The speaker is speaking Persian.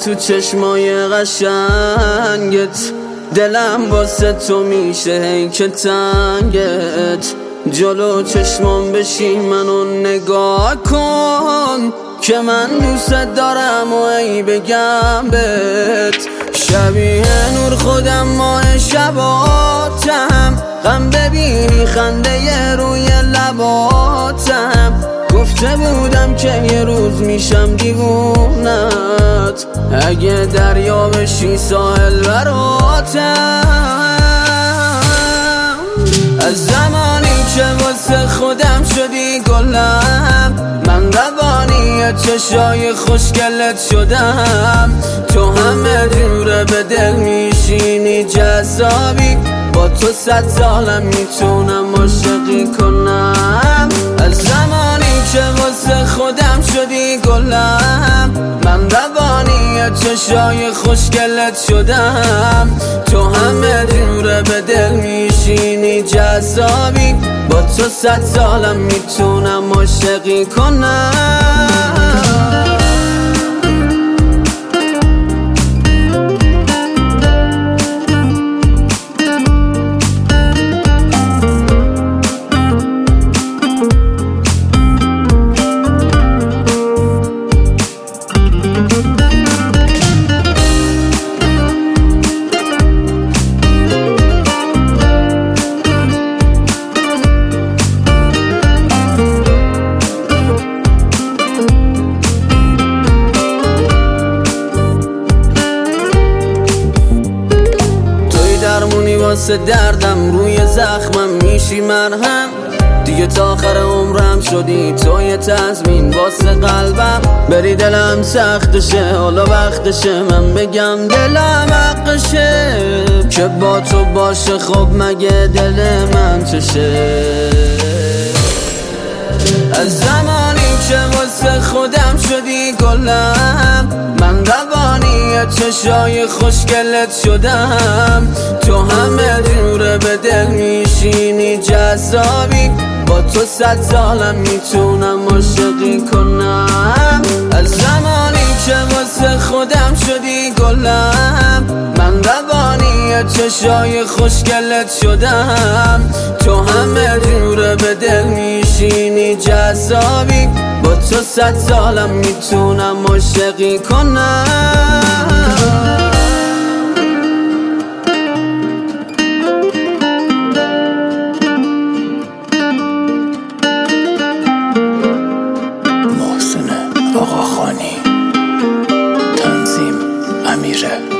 تو چشمای قشنگت، دلم واسه تو میشه هی که تنگت. جلو چشمام بشین منو نگاه کن که من دوست دارم و ای بگم بهت. شبیه نور خودم ماه شباتم، غم ببینی خنده روی لباتم. گفته بودم که یه روز میشم دیوونت، اگه دریا بشی ساحل براتم. از زمانی که واسه خودم شدی گلم، من روانی چشای خوشگلت شدم. تو همه جوره به دل میشینی جذابی، با تو 100 سالم میتونم عاشقی کنم. از زمانی که واسه خودم شدی گلم، من روانی چشای خوشگلت شدم. تو همه جوره به دل میشینی جذابی، با تو 100 سالم میتونم عاشقی کنم. واسه دردم روی زخمم میشی مرهم، دیگه تا آخر عمرم شدی تو یه تضمین واسه قلبم. بری دلم سختشه، حالا وقتشه من بگم دلم حقشه که با تو باشه. خب مگه دل من چشه؟ از زمانی که واسه خودم شدی گلم، من روانی چشای خوشگلت شدم. تو همه جوره به دل میشینی جذابی، با تو 100 سالم میتونم عاشقی کنم. از زمانی که واسه خودم شدی گلم، من روانی چشای خوشگلت شدم. تو همه جوره به دل میشینی جذابی، با تو 100 سالم میتونم عاشقی کنم. محسن آقاخانی، تنظیم امیره.